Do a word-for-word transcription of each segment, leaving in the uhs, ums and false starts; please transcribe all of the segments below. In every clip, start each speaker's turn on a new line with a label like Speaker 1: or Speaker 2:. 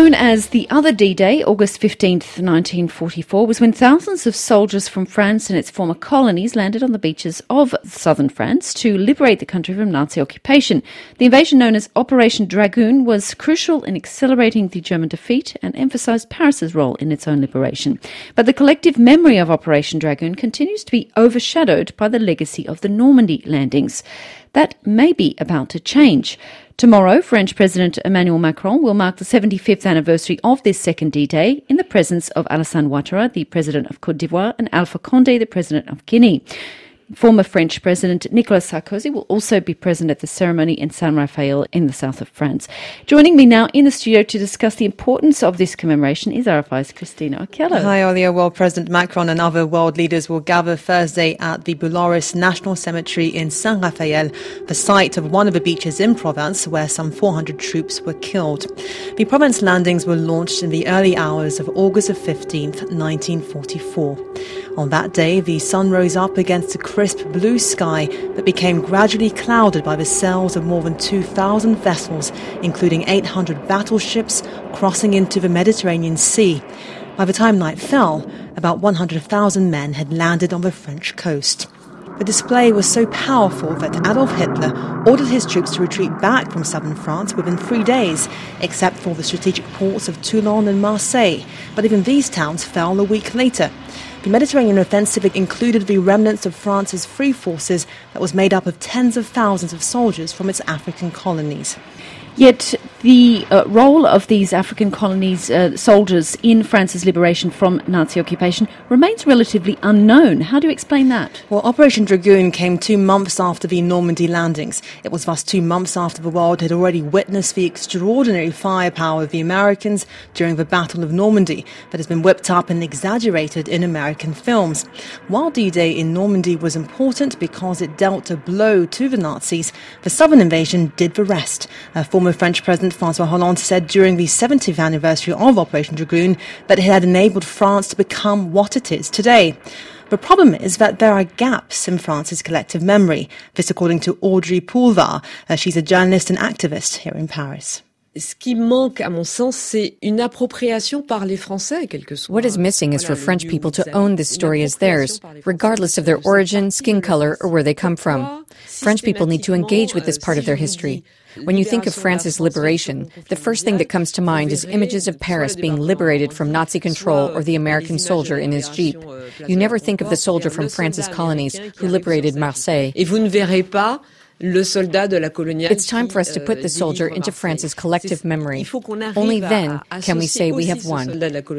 Speaker 1: Known as the other D-Day, August fifteenth, nineteen forty-four, was when thousands of soldiers from France and its former colonies landed on the beaches of southern France to liberate the country from Nazi occupation. The invasion, known as Operation Dragoon, was crucial in accelerating the German defeat and emphasised Paris's role in its own liberation. But the collective memory of Operation Dragoon continues to be overshadowed by the legacy of the Normandy landings. That may be about to change. Tomorrow, French President Emmanuel Macron will mark the seventy-fifth anniversary of this second D-Day in the presence of Alassane Ouattara, the President of Côte d'Ivoire, and Alpha Condé, the President of Guinea. Former French President Nicolas Sarkozy will also be present at the ceremony in San Rafael in the south of France. Joining me now in the studio to discuss the importance of this commemoration is R F I's Christina Occhiello.
Speaker 2: Hi, Olivia. Well, President Macron and other world leaders will gather Thursday at the Boulard National Cemetery in San Rafael, the site of one of the beaches in Provence where some four hundred troops were killed. The Provence landings were launched in the early hours of August fifteenth, nineteen forty-four. On that day, the sun rose up against a crisp blue sky that became gradually clouded by the sails of more than two thousand vessels, including eight hundred battleships, crossing into the Mediterranean Sea. By the time night fell, about one hundred thousand men had landed on the French coast. The display was so powerful that Adolf Hitler ordered his troops to retreat back from southern France within three days, except for the strategic ports of Toulon and Marseille. But even these towns fell a week later. The Mediterranean offensive included the remnants of France's free forces that was made up of tens of thousands of soldiers from its African colonies.
Speaker 1: Yet the uh, role of these African colonies, uh, soldiers in France's liberation from Nazi occupation remains relatively unknown. How do you explain that?
Speaker 2: Well, Operation Dragoon came two months after the Normandy landings. It was thus two months after the world had already witnessed the extraordinary firepower of the Americans during the Battle of Normandy that has been whipped up and exaggerated in American films. While D-Day in Normandy was important because it dealt a blow to the Nazis, the southern invasion did the rest. Uh, Former French President François Hollande said during the seventieth anniversary of Operation Dragoon that it had enabled France to become what it is today. The problem is that there are gaps in France's collective memory. This according to Audrey Poulvard. Uh, she's a journalist and activist here in Paris.
Speaker 3: Ce qui manque, à mon sens, c'est une appropriation par les Français, quel que soit.
Speaker 4: What is missing is for French people to own this story as theirs, regardless of their origin, skin color, or where they come from. French people need to engage with this part of their history. When you think of France's liberation, the first thing that comes to mind is images of Paris being liberated from Nazi control or the American soldier in his jeep. You never think of the soldier from France's colonies who liberated Marseille.
Speaker 3: Et vous ne verrez pas le soldat de la coloniale.
Speaker 4: It's time for us to put the soldier into France's collective memory. Only then can we say we have won.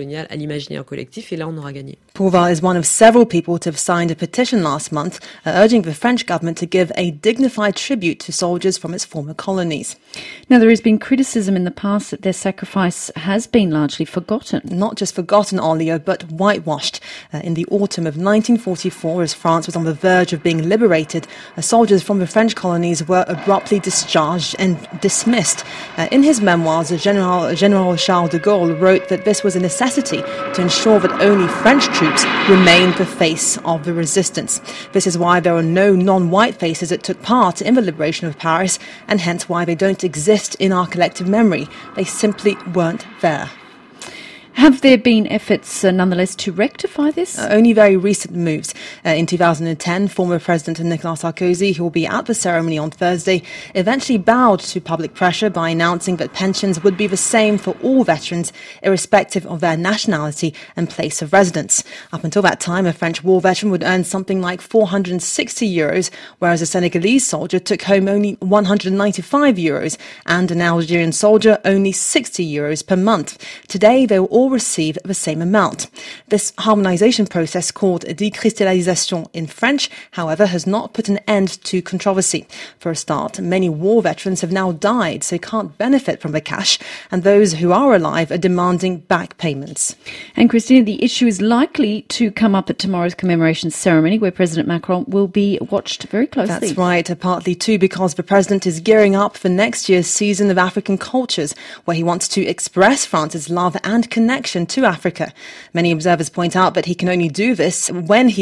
Speaker 2: Poulvard is one of several people to have signed a petition last month uh, urging the French government to give a dignified tribute to soldiers from its former colonies.
Speaker 1: Now, there has been criticism in the past that their sacrifice has been largely forgotten.
Speaker 2: Not just forgotten, Olio, but whitewashed. Uh, in the autumn of nineteen forty-four, as France was on the verge of being liberated, uh, soldiers from the French colonies were abruptly discharged and dismissed. Uh, in his memoirs, General, General Charles de Gaulle wrote that this was a necessity to ensure that only French troops remained the face of the resistance. This is why there are no non-white faces that took part in the liberation of Paris, and hence why they don't exist in our collective memory. They simply weren't there.
Speaker 1: Have there been efforts, uh, nonetheless, to rectify this?
Speaker 2: Uh, only very recent moves. Uh, in two thousand ten, former President Nicolas Sarkozy, who will be at the ceremony on Thursday, eventually bowed to public pressure by announcing that pensions would be the same for all veterans, irrespective of their nationality and place of residence. Up until that time, a French war veteran would earn something like four hundred sixty euros, whereas a Senegalese soldier took home only one hundred ninety-five euros, and an Algerian soldier only sixty euros per month. Today, they will all receive the same amount. This harmonization process, called décristallisation in French, however, has not put an end to controversy. For a start, many war veterans have now died, so can't benefit from the cash, and those who are alive are demanding back payments.
Speaker 1: And Christina, the issue is likely to come up at tomorrow's commemoration ceremony, where President Macron will be watched very closely.
Speaker 2: That's right, partly too because the president is gearing up for next year's season of African cultures, where he wants to express France's love and connection to Africa. Many observers point out that he can only do this when he honours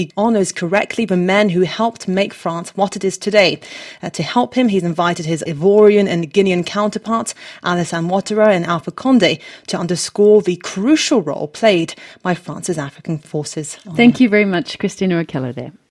Speaker 2: honors correctly the men who helped make France what it is today. Uh, to help him, he's invited his Ivorian and Guinean counterparts, Alassane Ouattara and Alpha Condé, to underscore the crucial role played by France's African forces.
Speaker 1: Thank you very much, Christina Okello there.